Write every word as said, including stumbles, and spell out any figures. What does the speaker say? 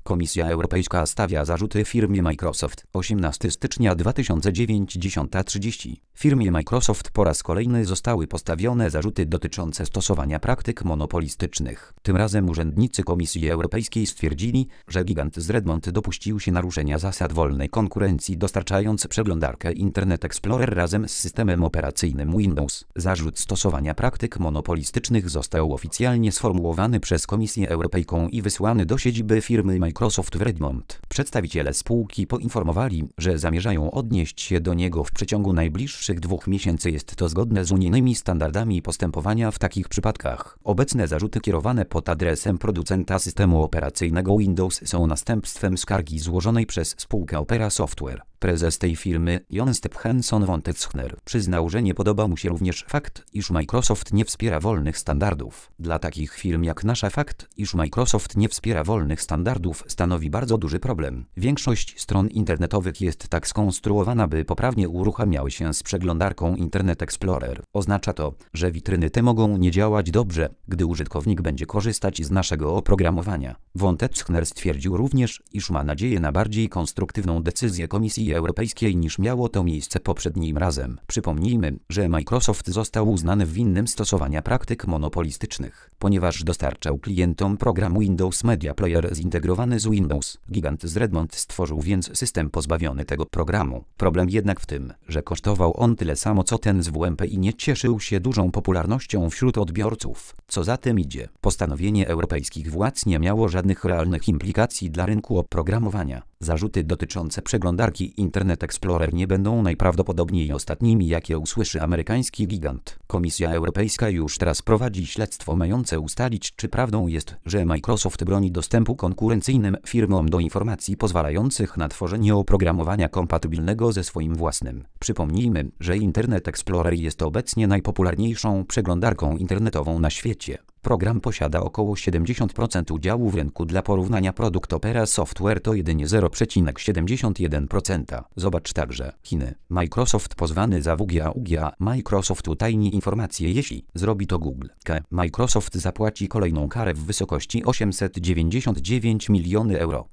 Komisja Europejska stawia zarzuty firmie Microsoft. osiemnastego stycznia dwa tysiące dziewiątego, dziesiąta trzydzieści. Firmie Microsoft po raz kolejny zostały postawione zarzuty dotyczące stosowania praktyk monopolistycznych. Tym razem urzędnicy Komisji Europejskiej stwierdzili, że gigant z Redmond dopuścił się naruszenia zasad wolnej konkurencji, dostarczając przeglądarkę Internet Explorer razem z systemem operacyjnym Windows. Zarzut stosowania praktyk monopolistycznych został oficjalnie sformułowany przez Komisję Europejską i wysłany do siedziby firmy Microsoft w Redmond. Przedstawiciele spółki poinformowali, że zamierzają odnieść się do niego w przeciągu najbliższych dwóch miesięcy. Jest to zgodne z unijnymi standardami postępowania w takich przypadkach. Obecne zarzuty kierowane pod adresem producenta systemu operacyjnego Windows są następstwem skargi złożonej przez spółkę Opera Software. Prezes tej firmy, Jon Stephenson von Tetzchner, przyznał, że nie podoba mu się również fakt, iż Microsoft nie wspiera wolnych standardów. Dla takich firm jak nasza fakt, iż Microsoft nie wspiera wolnych standardów, stanowi bardzo duży problem. Większość stron internetowych jest tak skonstruowana, by poprawnie uruchamiały się z przeglądarką Internet Explorer. Oznacza to, że witryny te mogą nie działać dobrze, gdy użytkownik będzie korzystać z naszego oprogramowania. Von Tetzchner stwierdził również, iż ma nadzieję na bardziej konstruktywną decyzję Komisji Europejskiej niż miało to miejsce poprzednim razem. Przypomnijmy, że Microsoft został uznany winnym stosowania praktyk monopolistycznych, ponieważ dostarczał klientom program Windows Media Player zintegrowany z Windows. Gigant z Redmond stworzył więc system pozbawiony tego programu. Problem jednak w tym, że kosztował on tyle samo co ten z W M P i nie cieszył się dużą popularnością wśród odbiorców. Co za tym idzie, postanowienie europejskich władz nie miało żadnych realnych implikacji dla rynku oprogramowania. Zarzuty dotyczące przeglądarki Internet Explorer nie będą najprawdopodobniej ostatnimi, jakie usłyszy amerykański gigant. Komisja Europejska już teraz prowadzi śledztwo mające ustalić, czy prawdą jest, że Microsoft broni dostępu konkurencyjnym firmom do informacji pozwalających na tworzenie oprogramowania kompatybilnego ze swoim własnym. Przypomnijmy, że Internet Explorer jest obecnie najpopularniejszą przeglądarką internetową na świecie. Program posiada około siedemdziesiąt procent udziału w rynku. Dla porównania produkt Opera Software to jedynie zero przecinek siedemdziesiąt jeden procent. Zobacz także Chiny. Microsoft pozwany za W G A U G A. Microsoft utajni informacje, jeśli zrobi to Google. K. Microsoft zapłaci kolejną karę w wysokości osiemset dziewięćdziesiąt dziewięć milionów euro.